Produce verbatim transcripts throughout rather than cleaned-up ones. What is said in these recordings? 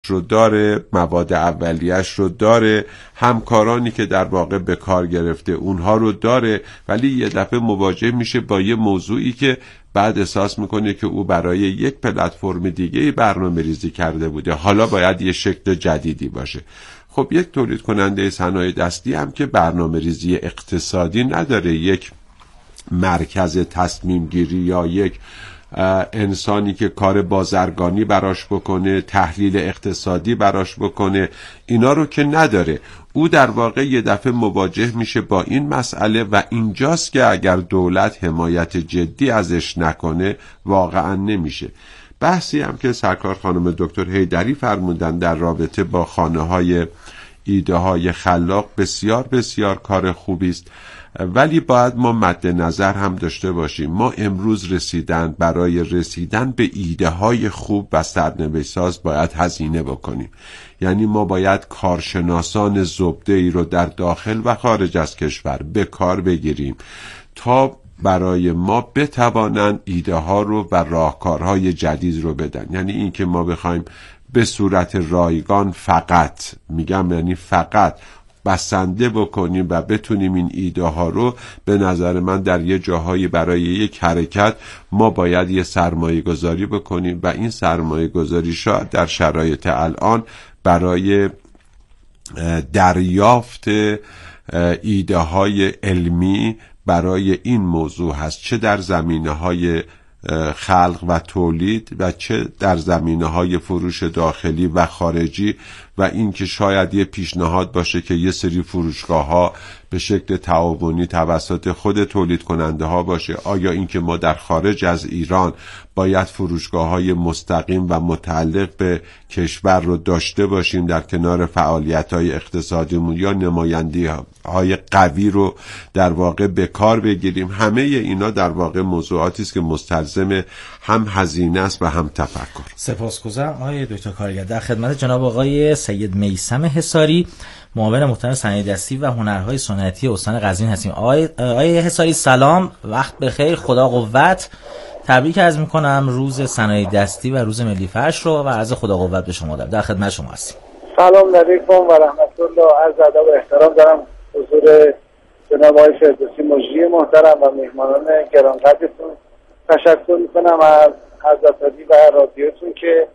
رو داره، مواد اولیه‌اش رو داره، همکارانی که در واقع به کار گرفته اونها رو داره، ولی یه دفعه مواجه میشه با یه موضوعی که بعد احساس میکنه که او برای یک پلتفرم دیگه برنامه ریزی کرده بوده، حالا باید یه شکل جدیدی باشه. خب یک تولید کننده صنایع دستی هم که برنامه ریزی اقتصادی نداره، یک مرکز تصمیم گیری یا یک انسانی که کار بازرگانی براش بکنه، تحلیل اقتصادی براش بکنه، اینا رو که نداره. او در واقع یه دفعه مواجه میشه با این مسئله و اینجاست که اگر دولت حمایت جدی ازش نکنه واقعا نمیشه. بحثی هم که سرکار خانم دکتر حیدری فرمودن در رابطه با خانه های ایده های خلاق بسیار بسیار کار خوبی است، ولی باید ما مد نظر هم داشته باشیم ما امروز رسیدن برای رسیدن به ایده های خوب و سرنوشت ساز باید هزینه بکنیم. یعنی ما باید کارشناسان زبده ای رو در داخل و خارج از کشور به کار بگیریم تا برای ما بتوانند ایده ها رو و راهکارهای جدید رو بدن. یعنی این که ما بخوایم به صورت رایگان فقط، میگم یعنی فقط بسنده بکنیم و بتونیم این ایده ها رو، به نظر من در یه جاهایی برای یک حرکت ما باید یه سرمایه گذاری بکنیم و این سرمایه گذاری شاید در شرایط الان برای دریافت ایده های علمی برای این موضوع هست، چه در زمینه های خلق و تولید و چه در زمینه‌های فروش داخلی و خارجی، و این که شاید یه پیشنهاد باشه که یه سری فروشگاه‌ها به شکل تعاونی توسط خود تولید کننده ها باشه. آیا این که ما در خارج از ایران باید فروشگاه‌های مستقیم و متعلق به کشور رو داشته باشیم در کنار فعالیت‌های اقتصادیمون، یا نماینده‌های قوی رو در واقع به کار بگیریم؟ همه اینا در واقع موضوعاتی است که مستلزم هم هزینه است و هم تفکر. سپاسگزارم آقای دکتر کارگر. در خدمت جناب آقای سید میثم حصاری، معاون محترم صنایع دستی و هنرهای سنتی استان قزوین هستیم. آقای آقای حصاری سلام، وقت بخیر، خدا قوت. تبریک عرض میکنم روز صنایع دستی و روز ملی فرش رو و عرض خدا قوت به شما دارم. در خدمت شما هستیم. سلام علیکم و رحمت الله. عرض ادب و احترام دارم حضور جناب آقای فردوسی مجری محترم و میهمانان گرانقدرتون. تشکر میکنم از حضرت و رادیوتون که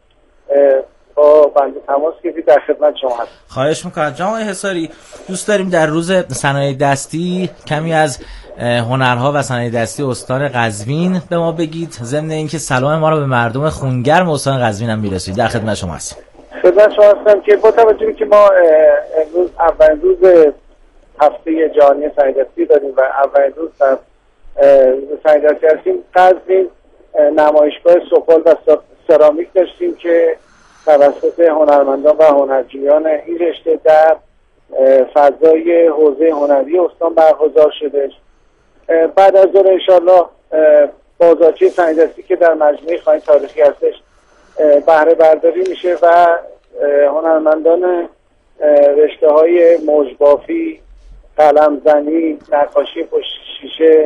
با بنده تماس گرفتید. در خدمت شما هستم. خواهش میکنم. جناب آقای حصاری، دوست داریم در روز صنایع دستی کمی از هنرها و صنایع دستی استان قزوین به ما بگید، ضمن اینکه سلام ما رو به مردم خونگرم استان قزوین هم میرسید. در خدمت شما هستیم. خدمت شما هستم که با توجه که ما امروز اولین روز هفته جهانی صنایع دستی داریم و اولین روز در صنایع دستی هستیم، قزوین نمایشگاه سفال و سرامیک داشتیم که توسط هنرمندان و هنرجویان این رشته در فضای حوزه هنری استان برگزار شده. بعد از ظهر انشالله بازارچه صنایع دستی که در مجموعه خانه تاریخی هستش بهره برداری میشه و هنرمندان رشته های موجبافی، قلمزنی، نقاشی پشت شیشه،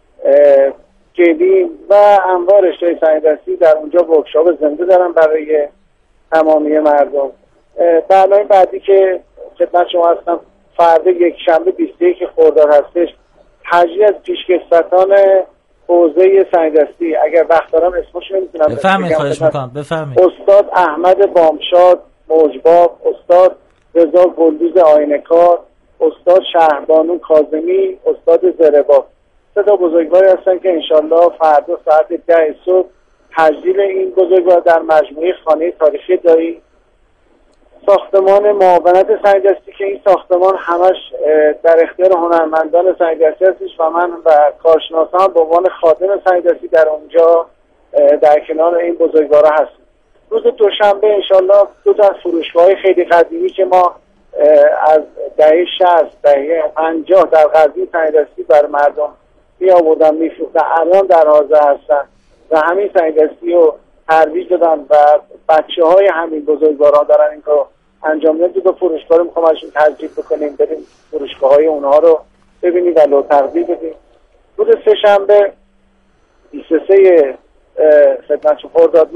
گلیم و انواع رشته صنایع دستی در اونجا ورکشاپ زنده دارن برای تمامی مردم. برنامه بعدی که خدمت شما هستم فردا یک شنبه بیست و یک خرداد هستش، تجلیل از پیشکسوتان حوزه صنایع دستی. اگر وقت دارم اسمش رو میتونم بفرمایید. خواهش میکنم بفرمایید. استاد احمد بامشاد موجباب، استاد رضا گلدوز آینه‌کار، استاد شهربانو کاظمی، استاد زربا. سه تا بزرگواری هستن که انشالله فردا ساعت ده صبح تجلیل این بزرگوار در مجموعه خانه تاریخی دایی ساختمان معاونت صنایع دستی که این ساختمان همش در اختیار هنرمندان صنایع دستی هستش و من و کارشناسان به عنوان خادم صنایع دستی در اونجا در کنار این بزرگوارا هستیم. روز دوشنبه انشالله دو تا از فروشگاه‌های خیلی قدیمی که ما از دهه شصت دهه پنجاه در قزوین صنایع دستی بر مردم می آوردن میفروختن، الان در حاضر هستن و همین صنایع دستی رو ترویج دادن و بچه های همین بزرگواران دارن این کارو انجام میدن. دو فروشگاه رو میخوام ازشون ترجیح بکنیم، بریم فروشگاه های اونها رو ببینیم و لو تقدیم بدیم. روز سه شنبه بیست و سه خدمت خرداد ماه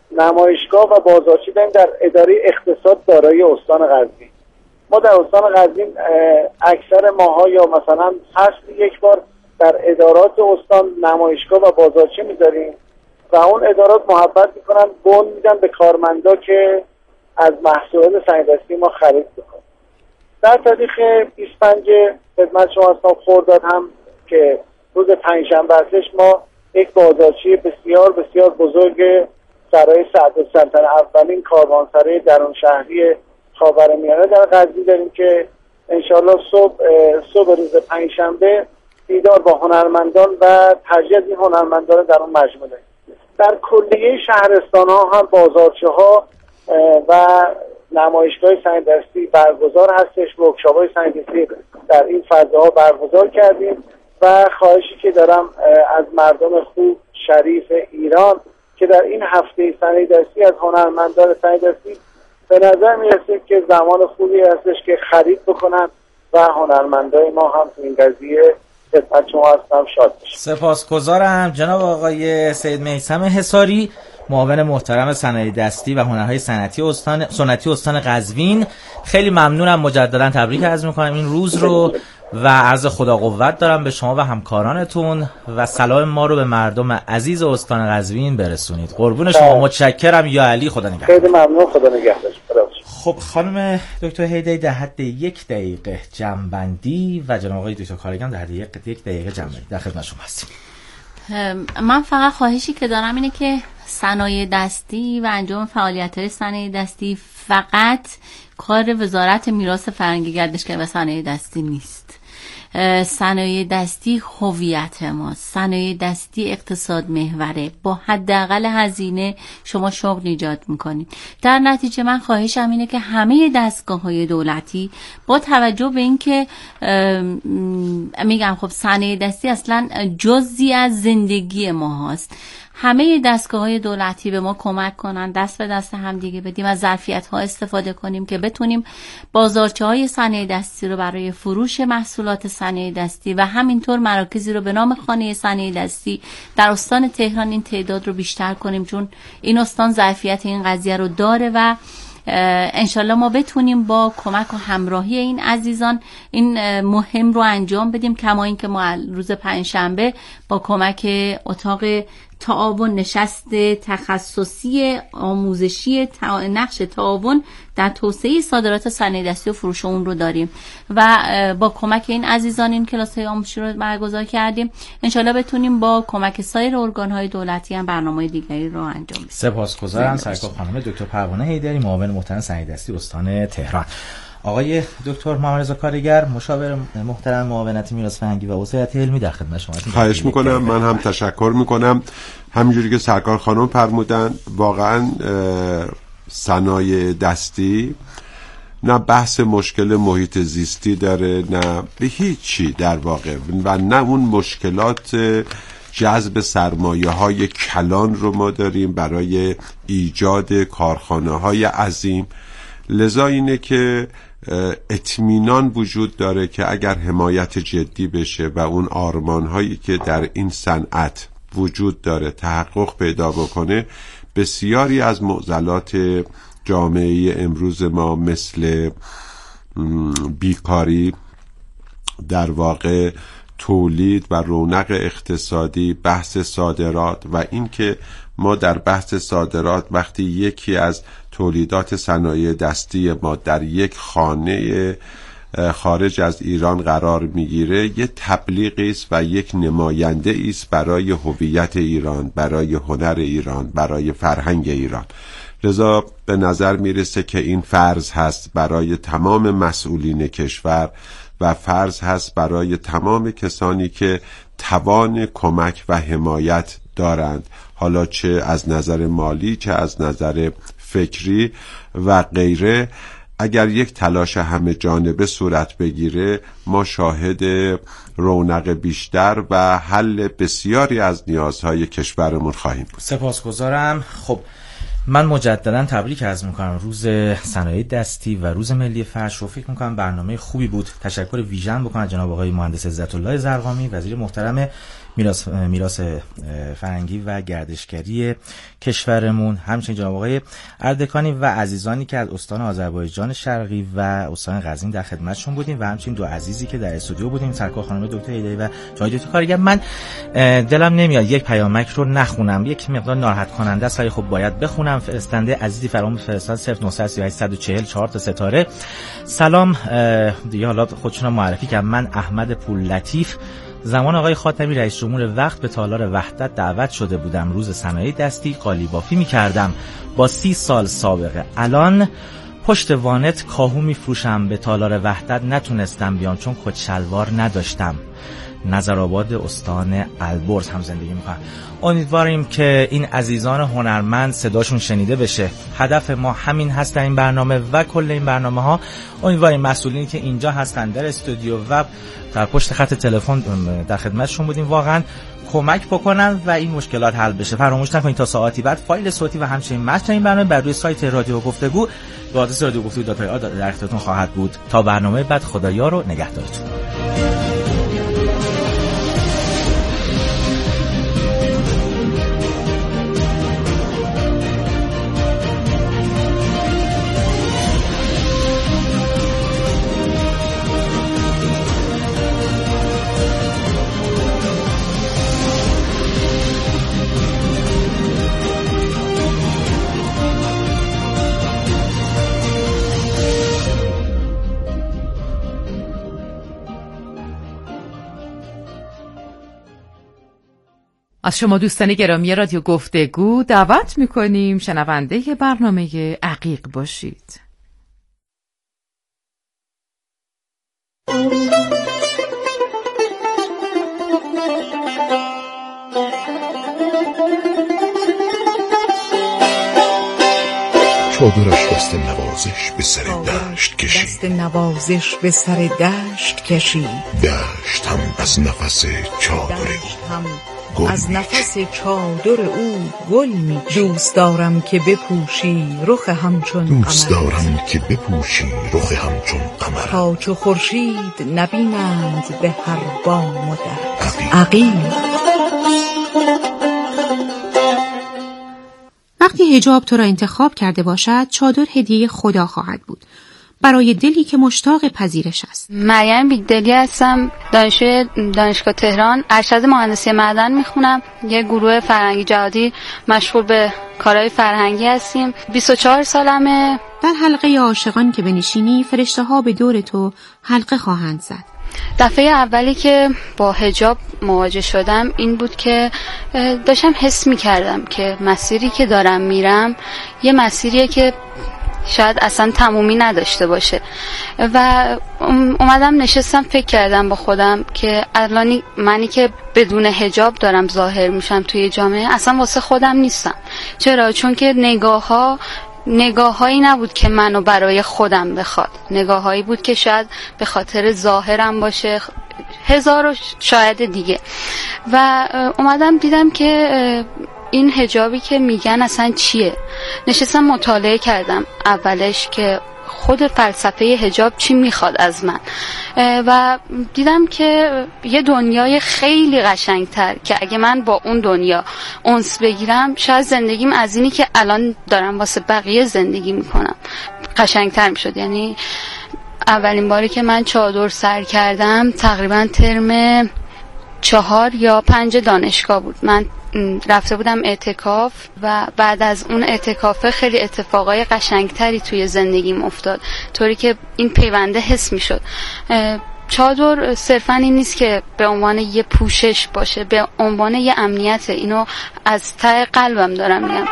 نمایشگاه و بازارچی داریم در اداره اقتصاد دارایی استان قزوین. ما در استان قزوین اکثر ماها یا مثلا فصل یک بار در ادارات استان نمایشگاه و بازارچی میذاریم و اون ادارات محبت میکنن بون میدن به کارمندا که از محصولات صنایع ما خرید بکنن. در تاریخ بیست و پنج خدمت شما هستم خرداد هم که روز پنجشنبه هستش، ما یک بازارچی بسیار بسیار بزرگ سرای سعدالسلطنه اولین کاروانسرای درون شهری خاورمیانه در قزوین داریم که انشالله صبح صبح روز پنجشنبه دیدار با هنرمندان و تجهیز این هنرمندان در اون مجموعه داریم. در کلیه شهرستان ها هم بازارچه ها و نمایشگاه صنایع‌دستی برگزار هستش. ورکشاپ های صنایع‌دستی در این فضاها برگزار کردیم و خواهشی که دارم از مردم خوب شریف ایران که در این هفته صنایع‌دستی از هنرمندان صنایع‌دستی به نظر میرسه که زمان خوبی هستش که خرید بکنن و هنرمندای ما هم تو این قضیه خدمت شما هستم شاد بشم. سپاسگزارم جناب آقای سید میثم حصاری، معاون محترم صنایع دستی و هنرهای صنعتی استان سنتی استان قزوین. خیلی ممنونم، مجددا تبریک عرض می‌کنم این روز رو و عرض خدا قوت دارم به شما و همکارانتون و سلام ما رو به مردم عزیز استان قزوین برسونید. قربون شما، متشکرم. یا علی، خدا نگهدار. خیلی ممنون، خدا نگهدار. خب خانم دکتر هیدری در حد یک دقیقه جمع‌بندی و جناب آقای دکتر کارگان در حد یک دقیقه جمع‌بندی در خدمت شما هستیم. من فقط خواهشی که دارم اینه که صنایع دستی و انجام فعالیت‌های صنایع دستی فقط کار وزارت میراث فرهنگی، گردشگری و صنایع دستی نیست. صنایع دستی هویت ماست. صنایع دستی اقتصاد محوره. با حداقل هزینه شما شغل ایجاد میکنید. در نتیجه من خواهشم اینه که همه دستگاه‌های دولتی با توجه به اینکه میگم خب صنایع دستی اصلا جزئی از زندگی ما هست، همه دستگاه‌های دولتی به ما کمک کنن، دست به دست هم دیگه بدیم، از ظرفیت‌ها استفاده کنیم که بتونیم بازارچه‌های صنایع دستی رو برای فروش محصولات صنایع دستی و همینطور مراکزی رو به نام خانه صنایع دستی در استان تهران این تعداد رو بیشتر کنیم، چون این استان ظرفیت این قضیه رو داره و انشالله ما بتونیم با کمک و همراهی این عزیزان این مهم رو انجام بدیم. کما این که ما روز پنجشنبه با کمک اتاق تعاون نشست تخصصی آموزشی نقش تعاون در توسعه صادرات صنایع دستی و فروش اون رو داریم و با کمک این عزیزان این کلاس‌های آموزشی رو برگزار کردیم. انشالله بتونیم با کمک سایر ارگان‌های دولتی هم برنامه‌های دیگری رو انجام بدیم. سپاسگزارم سرکار خانم دکتر پروانه حیدری، معاون محترم صنایع دستی استان تهران. آقای دکتر محمد رضا کارگر، مشاور محترم معاونت میراث فرهنگی و وصایت علمی، در خدمت شما هستم. خواهش میکنم. من هم تشکر میکنم. همینجوری که سرکار خانم فرمودن، واقعا صنایع دستی نه بحث مشکل محیط زیستی داره، نه به هیچی در واقع، و نه اون مشکلات جذب سرمایه های کلان رو ما داریم برای ایجاد کارخانه های عظیم. لذا اینه که اطمینان وجود داره که اگر حمایت جدی بشه و اون آرمان هایی که در این صنعت وجود داره تحقق پیدا بکنه، بسیاری از معضلات جامعه امروز ما مثل بیکاری، در واقع تولید و رونق اقتصادی، بحث صادرات و این که ما در بحث صادرات وقتی یکی از تولیدات صنایع دستی ما در یک خانه خارج از ایران قرار میگیره، یه تبلیغی است و یک نماینده است برای هویت ایران، برای هنر ایران، برای فرهنگ ایران. لذا به نظر میرسه که این فرض هست برای تمام مسئولین کشور و فرض هست برای تمام کسانی که توان کمک و حمایت دارند، حالا چه از نظر مالی چه از نظر فکری و غیره. اگر یک تلاش همه جانبه صورت بگیره، ما شاهد رونق بیشتر و حل بسیاری از نیازهای کشورمون خواهیم بود. سپاسگزارم. خب من مجددا تبریک عرض میکنم روز صنایع دستی و روز ملی فرش رو. فکر میکنم برنامه خوبی بود. تشکر ویژن بکنم جناب آقای مهندس عزت الله زرقامی، وزیر محترم میراث میراث فرهنگی و گردشگری کشورمون، همچنین جناب آقای اردکانی و عزیزانی که از استان آذربایجان شرقی و استان قزوین در خدمتشون بودیم و همچنین دو عزیزی که در استودیو بودیم، سرکار خانم دکتر ایده‌ای و جناب دکتر کارگر. من دلم نمیاد یک پیامک رو نخونم، یک مقدار ناراحت کننده است، ولی خب باید بخونم. فرستنده عزیزی فراموش فرستاد صفر نه سه هشت یک چهار چهار تا ستاره. سلام دیگه، حالا خودشون معرفی کردم. من احمد پور لطیف زمان آقای خاتمی رئیس جمهور وقت به تالار وحدت دعوت شده بودم. روز صنایع دستی قالی بافی می‌کردم با سی سال سابقه. الان پشت وانت کاهو می‌فروشم. به تالار وحدت نتونستم بیام چون کت شلوار نداشتم. نظرآباد استان البرز هم زندگی می‌کنم. امیدواریم که این عزیزان هنرمند صداشون شنیده بشه. هدف ما همین هست در این برنامه و کل این برنامه‌ها. امیدواریم مسئولینی که اینجا هستن در استودیو و در پشت خط تلفن در خدمتشون بودیم واقعا کمک بکنن و این مشکلات حل بشه. فراموش نکنید تا ساعتی بعد فایل صوتی و همچنین متن این برنامه بر روی سایت رادیو گفتگو به آدرس رادیو گفتگو دات آی آر در اختیارتون خواهد بود. تا برنامه بعد، خدایا رو نگهدارتون. از شما دوستان گرامی رادیو گفتگو دعوت میکنیم شنونده برنامه عقیق باشید. چادرش دست نوازش به سر دشت کشید، دست نوازش به سر دشت کشید. دشت هم از نفس چادر او از نفس چادر او گل می. دوست دارم که بپوشی رخ همچون قمر، دوست دارم که بپوشی رخ همچون قمر. تا چو خورشید نبینند به هر بام و در. عقیق. وقتی حجاب تو را انتخاب کرده باشد، چادر هدیه خدا خواهد بود برای دلی که مشتاق پذیرش است. مریم بیگدلی هستم، دانشجوی دانشگاه تهران، ارشد مهندسی معدن میخونم. یه گروه فرهنگی جهادی مشغول به کارهای فرهنگی هستیم. بیست و چهار سالمه. در حلقه عاشقان که بنشینی، فرشته ها به دور تو حلقه خواهند زد. دفعه اولی که با حجاب مواجه شدم این بود که داشتم حس میکردم که مسیری که دارم میرم یه مسیریه که شاید اصلا تمومی نداشته باشه و اومدم نشستم فکر کردم با خودم که الان منی که بدون حجاب دارم ظاهر میشم توی جامعه اصلا واسه خودم نیستم. چرا؟ چون که نگاه ها نگاه هایی نبود که منو برای خودم بخواد، نگاه هایی بود که شاید به خاطر ظاهرم باشه، هزار و شاید دیگه. و اومدم دیدم که این حجابی که میگن اصلا چیه. نشستم مطالعه کردم اولش که خود فلسفه حجاب چی میخواد از من و دیدم که یه دنیای خیلی قشنگتر که اگه من با اون دنیا انس بگیرم شاید زندگیم از اینی که الان دارم واسه بقیه زندگی میکنم قشنگتر میشد. یعنی اولین باری که من چادر سر کردم تقریبا ترم چهار یا پنج دانشگاه بود. من رفته بودم اعتکاف و بعد از اون اعتکافه خیلی اتفاقای قشنگتری توی زندگیم افتاد، طوری که این پیونده حس می شد. چادر صرفا این نیست که به عنوان یه پوشش باشه، به عنوان یه امنیت. اینو از ته قلبم دارم میگم.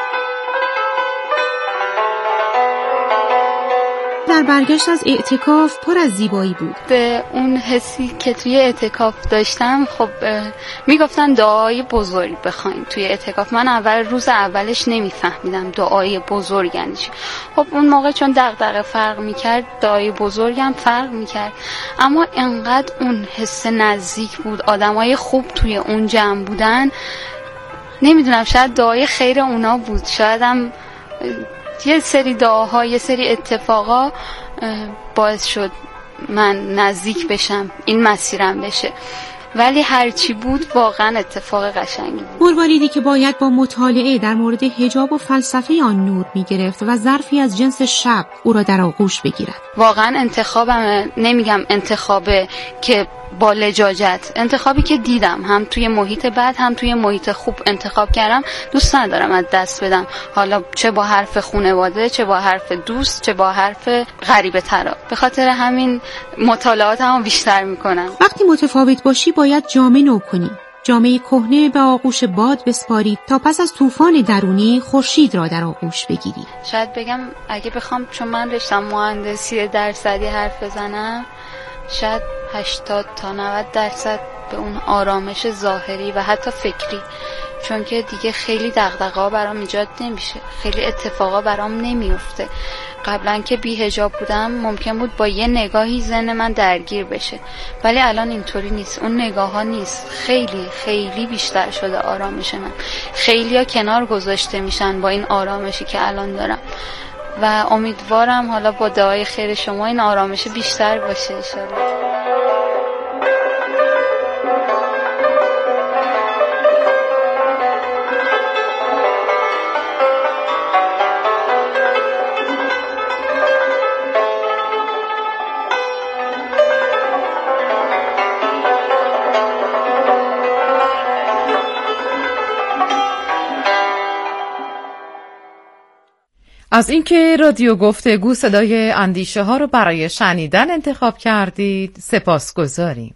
در برگشت از اعتکاف پر از زیبایی بود. به اون حسی که توی اعتکاف داشتم، خب میگفتن دعای بزرگ بخوایم توی اعتکاف. من اول روز اولش نمیفهمیدم دعای بزرگ یعنی چی. خب اون موقع چون دغدغه فرق میکرد، دعای بزرگم فرق میکرد، اما انقدر اون حس نزدیک بود، آدمای خوب توی اون جمع بودن. نمیدونم، شاید دعای خیر اونا بود، شاید هم یه سری دعاها، یه سری اتفاقا باعث شد من نزدیک بشم، این مسیرم بشه. ولی هرچی بود واقعا اتفاق قشنگی بود. مروالیدی که باید با مطالعه در مورد حجاب و فلسفه آن نور می‌گرفت و ظرفی از جنس شب او را در آغوش بگیرد. واقعا انتخابم، نمیگم انتخابه که با لجاجت، انتخابی که دیدم هم توی محیط بد هم توی محیط خوب انتخاب کردم، دوست ندارم از دست بدم، حالا چه با حرف خانواده، چه با حرف دوست، چه با حرف غریبه ترا. به خاطر همین مطالعاتمو بیشتر میکنم. وقتی متفاوت باشی باید جامه نو کنی، جامعه کهنه به آغوش باد بسپاری تا پس از طوفان درونی خورشید را در آغوش بگیری. شاید بگم اگه بخوام، چون من رشتم مهندسی درصدی حرف بزنم، شاید هشتاد تا نود درصد به اون آرامش ظاهری و حتی فکری، چون که دیگه خیلی دغدغه‌ها برام ایجاد نمیشه، خیلی اتفاقا برام نمیفته. قبلا که بی حجاب بودم ممکن بود با یه نگاهی ذهن من درگیر بشه، ولی الان اینطوری نیست، اون نگاه ها نیست، خیلی خیلی بیشتر شده آرامش من. خیلی ها کنار گذاشته میشن با این آرامشی که الان دارم و امیدوارم حالا با دعای خیر شما این آرامش بیشتر باشه انشالله. از اینکه رادیو گفتگو صدای اندیشه ها رو برای شنیدن انتخاب کردید سپاسگزاریم.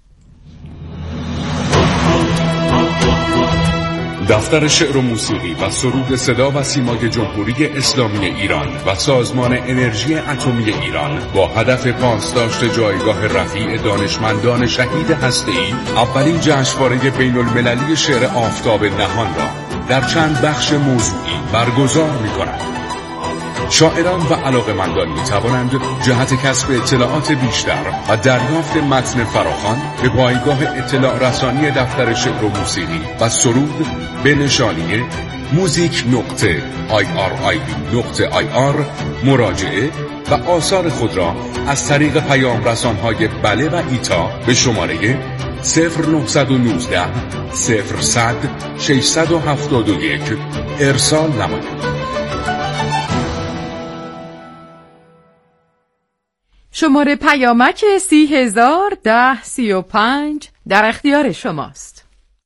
دفتر شعر و موسیقی و سرود صدا و سیمای جمهوری اسلامی ایران و سازمان انرژی اتمی ایران با هدف پاسداشت جایگاه رفیع دانشمندان شهید هسته‌ای اولین جشنواره بین المللی شعر آفتاب نهان را در چند بخش موضوعی برگزار می‌کند. شاعران و علاقه‌مندان می‌توانند جهت کسب اطلاعات بیشتر و دریافت متن فراخوان به پایگاه اطلاع رسانی دفتر شعر و موسیقی و سرود به نشانی موزیک نقطه آی آر آی نقطه آی آر مراجعه و آثار خود را از طریق پیام رسان‌های بله و ایتا به شماره صفر نه یک نه صفر صد ششصد و هفتاد و یک ارسال نمایید. شماره پیامک سی هزار ده سی و پنج در اختیار شماست.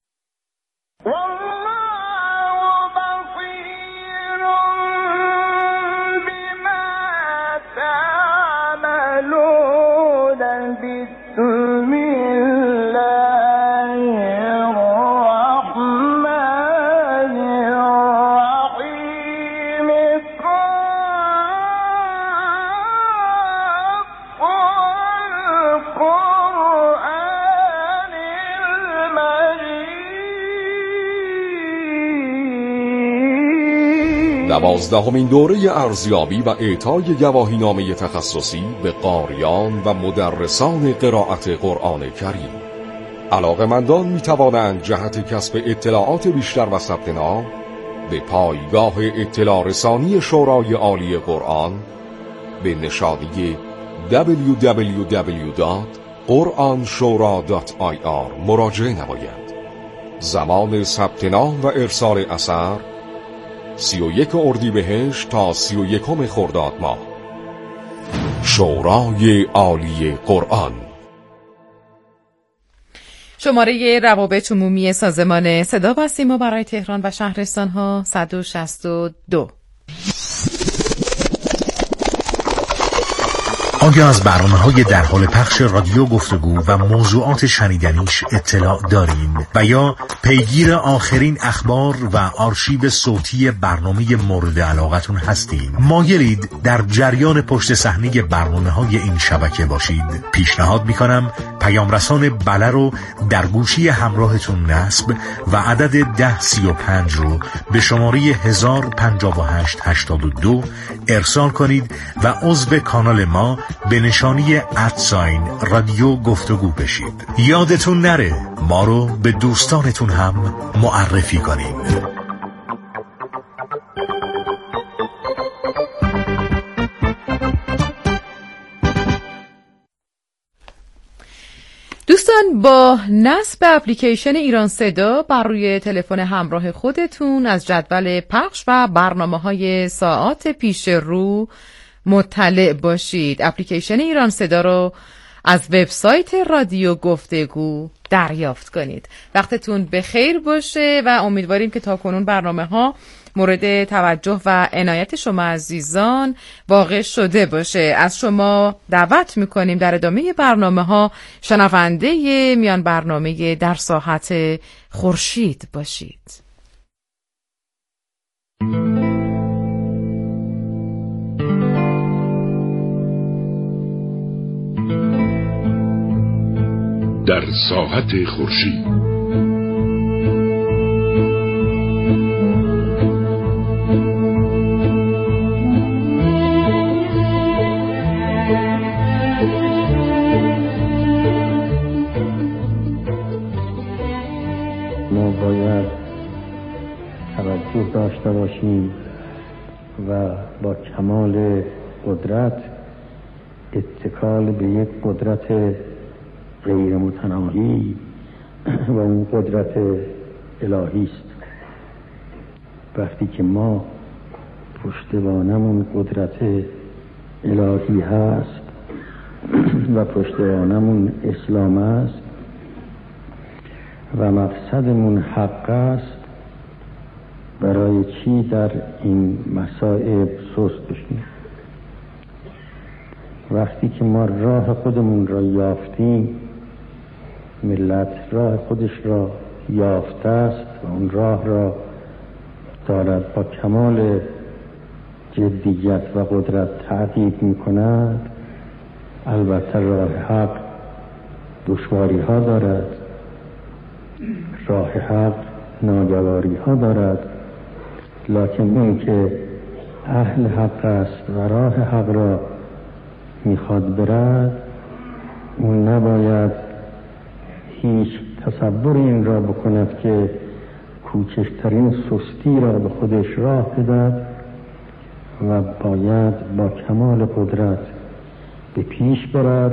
دوازدهمین دوره ارزیابی و اعطای گواهینامه تخصصی به قاریان و مدرسان قرائت قرآن کریم. علاقه‌مندان می توانند جهت کسب اطلاعات بیشتر و ثبت نام به پایگاه اطلاع رسانی شورای عالی قرآن به نشانی دبلیو دبلیو دبلیو دات قرآن شورا دات آی آر مراجعه نمایند. زمان ثبت نام و ارسال اثر سی و یک اردیبهشت تا سی و یکم خرداد ماه. شورای عالی قرآن. شماره روابط عمومی سازمان صدا و سیما برای تهران و شهرستان ها صد و شصت و دو. آیا از برنامه‌های در حال پخش رادیو گفتگو و موضوعات شنیدنیش اطلاع دارین و یا پیگیر آخرین اخبار و آرشیو صوتی برنامه مورد علاقتون هستین؟ مایلید در جریان پشت صحنه برنامه‌های این شبکه باشید؟ پیشنهاد می‌کنم پیام رسان بله رو در گوشی همراهتون نصب و عدد ده سی و پنج رو به شماره هزار و پنجاه و هشت هشتاد و دو ارسال کنید و عضو کانال ما به نشانی ادساین رادیو گفتگو بشید. یادتون نره ما رو به دوستانتون هم معرفی کنید. دوستان دوستان، با نصب اپلیکیشن ایران صدا بر روی تلفن همراه خودتون از جدول پخش و برنامه‌های ساعات پیش رو مطلع باشید. اپلیکیشن ایران صدا رو از وبسایت رادیو گفتگو دریافت کنید. وقتتون بخیر باشه و امیدواریم که تاکنون برنامه‌ها مورد توجه و عنایت شما عزیزان واقع شده باشه. از شما دعوت میکنیم در ادامه برنامه‌ها شنونده میان برنامه در ساحت خورشید باشید. در ساحت خورشید ما باید توجه داشته باشیم و با کمال قدرت اتکال به یک قدرت غیر متناهی و اون قدرت الهی است. وقتی که ما پشتوانمون قدرت الهی هست و پشتوانمون اسلام است و مقصدمون حق است، برای چی در این مسائل سست بشیم؟ وقتی که ما راه خودمون را یافتیم، ملت راه خودش را یافته است و اون راه را دارد با کمال جدیت و قدرت تعقیب می کند. البته راه حق دشواری ها دارد، راه حق ناگواری ها دارد، لکن اون که اهل حق است و راه حق را میخواد برد، اون نباید هیچ تصور این را بکند که کوچکترین سستی را به خودش راه بدهد و باید با کمال قدرت به پیش برد،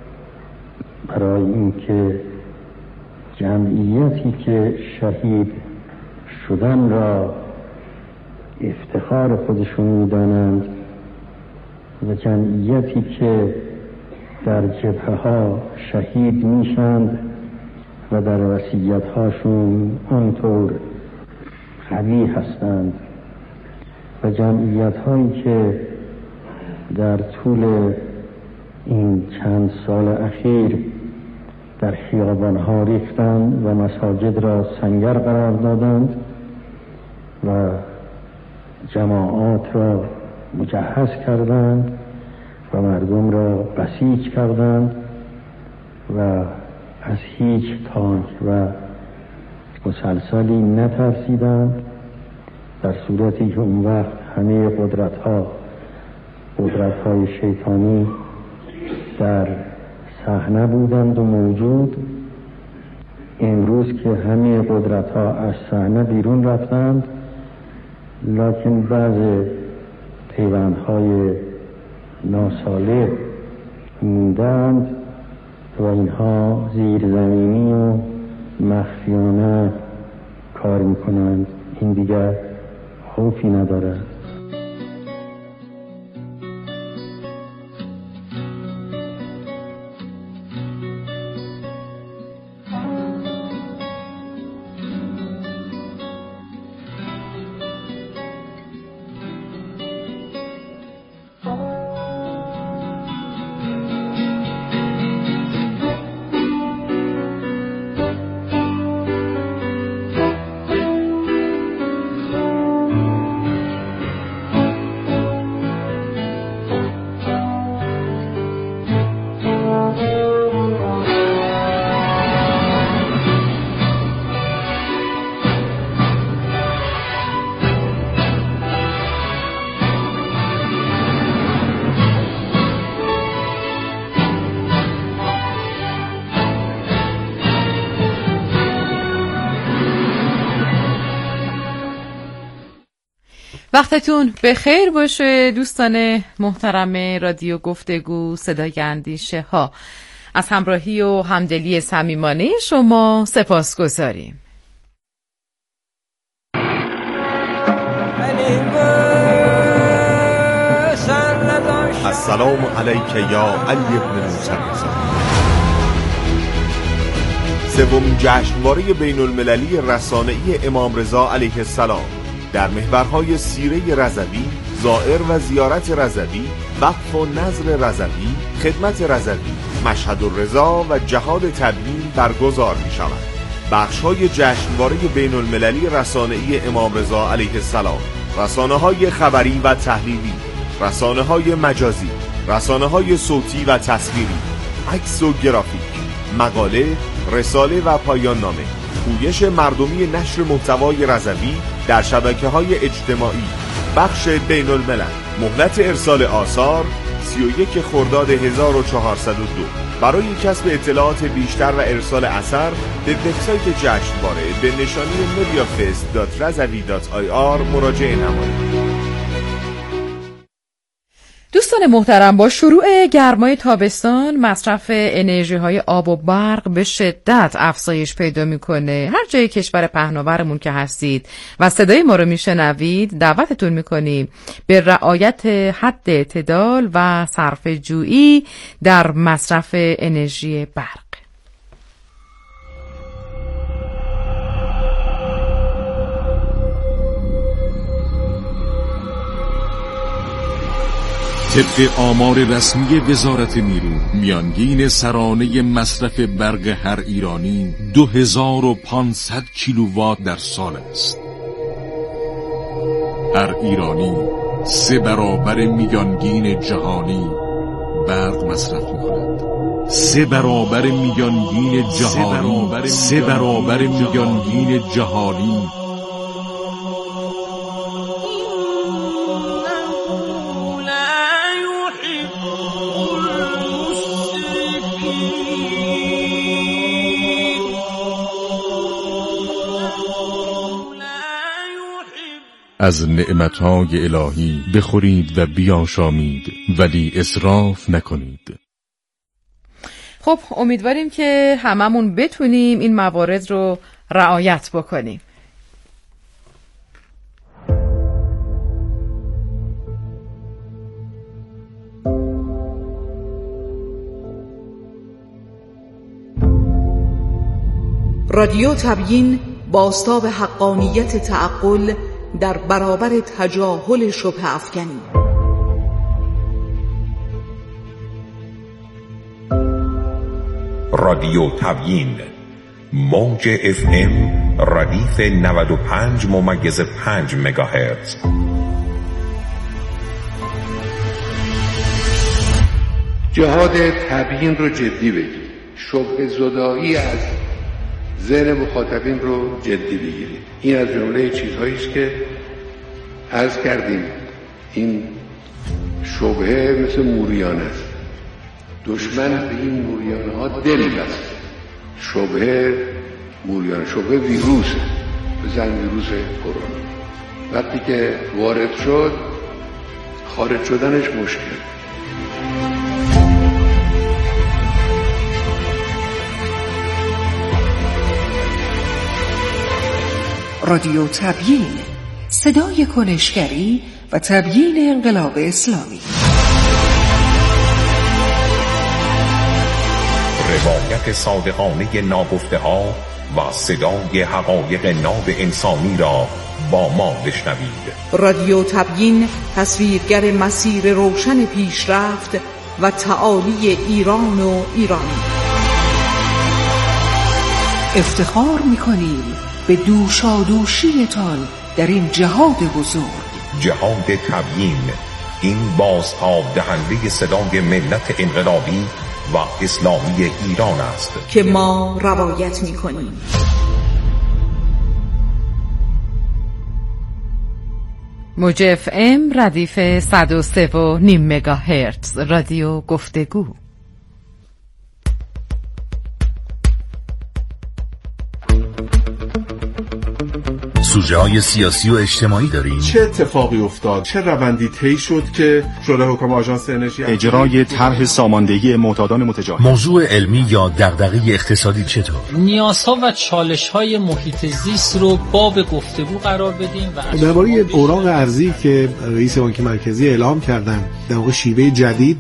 برای اینکه جمعیتی که شهید شدن را افتخار خودشون می‌دانند و جمعیتی که در جبهه ها شهید میشند و در وصیت هاشون آنطور قوی هستند و جمعیت هایی که در طول این چند سال اخیر در خیابان ها ریختند و مساجد را سنگر قرار دادند و جماعات را مجهز کردند و مردم را بسیج کردند و از هیچ تانک و مسلسلی نترسیدند، در صورتی که اون وقت همه قدرت ها قدرت های شیطانی در صحنه بودند و موجود. امروز که همه قدرت ها از صحنه بیرون رفتند، لکن بعض پیوندهای ناصالح موندند و اینها زیرزمینی و مخفیانه کار میکنند. این دیگر خوفی ندارد. وقتتون به خیر باشه دوستان محترم رادیو گفتگو صدای اندیشه ها. از همراهی و همدلی صمیمانه شما سپاسگزاریم. السلام علیک یا علی ابن موسی الرضا. سومین جشنواره بین المللی رسانه‌ای امام رضا علیه السلام در محورهای سیره رضوی، زائر و زیارت رضوی، وقف و نظر رضوی، خدمت رضوی، مشهد الرضا و جهاد تبیین برگزار می شود. بخش‌های جشنواره بین المللی رسانه‌ای امام رضا علیه السلام: رسانه‌های خبری و تحلیلی، رسانه‌های مجازی، رسانه‌های صوتی و تصویری، عکس و گرافیک، مقاله، رساله و پایان نامه، پویش مردمی نشر محتوای رضوی در شبکه‌های اجتماعی، بخش بین الملل. مهلت ارسال آثار سی و یک خرداد هزار و چهارصد و دو. برای کسب اطلاعات بیشتر و ارسال اثر به وبسایت جشنواره به نشانی mediafest دات رضوی دات آی آر مراجعه نمایید. دوستان محترم، با شروع گرمای تابستان مصرف انرژی های آب و برق به شدت افزایش پیدا میکنه. هر جای کشور پهناورمون که هستید و صدای ما رو میشنوید، دعوتتون میکنیم به رعایت حد اعتدال و صرفه جویی در مصرف انرژی برق. طبق آمار رسمی وزارت نیرو، میانگین سرانه مصرف برق هر ایرانی دو هزار و پانصد کیلووات در سال است. هر ایرانی سه برابر میانگین جهانی برق مصرف می‌کند. سه برابر میانگین جهانی سه برابر میانگین جهانی از نعمتهای الهی بخورید و بیاشامید، ولی اسراف نکنید. خب امیدواریم که هممون بتونیم این موارد رو رعایت بکنیم. رادیو تبیین بازتاب حقانیت تعقل در برابر تجاهل شبه افکنی. رادیو تبیین موج اف ام ردیف نود و پنج ممیز پنج مگاهرتز. جهاد تبیین رو جدی بگیرید. شبه زدایی از ذهن مخاطبین رو جدی بگیرید. این از جمله چیزهایی است که عرض کردیم این شبهه مثل موریانه است. دشمن به این موریانه ها دل بست. شبهه موریانه، شبهه ویروسه، بزن ویروس کرونا. وقتی که وارد شد خارج شدنش مشکل. رادیو تبیین، صدای کنشگری و تبیین انقلاب اسلامی. روایت صادقانه ناگفته ها و صدای حقایق ناب انسانی را با ما بشنوید. رادیو تبیین تصویرگر مسیر روشن پیشرفت و تعالی ایران و ایرانی. افتخار می‌کنیم به دوشادوشیتان در این جهاد بزرگ. جهاد تبیین، این بازتاب دهنده صدای ملت انقلابی و اسلامی ایران است که ما روایت می‌کنیم. موج اف ام ردیف صد و سه و نیم مگاهرتز. رادیو گفتگو. سوژه های سیاسی و اجتماعی داریم. چه اتفاقی افتاد؟ چه روندی طی شد که شورای حکام آژانس انرژی اجرای طرح ساماندهی معتادان متجاوز؟ موضوع علمی یا دغدغه اقتصادی چطور؟ نیازها و چالش‌های محیط زیست رو باب گفتگو قرار بدیم و درباره اوراق ارزی که رئیس بانک مرکزی اعلام کردن در واقع شیوه جدید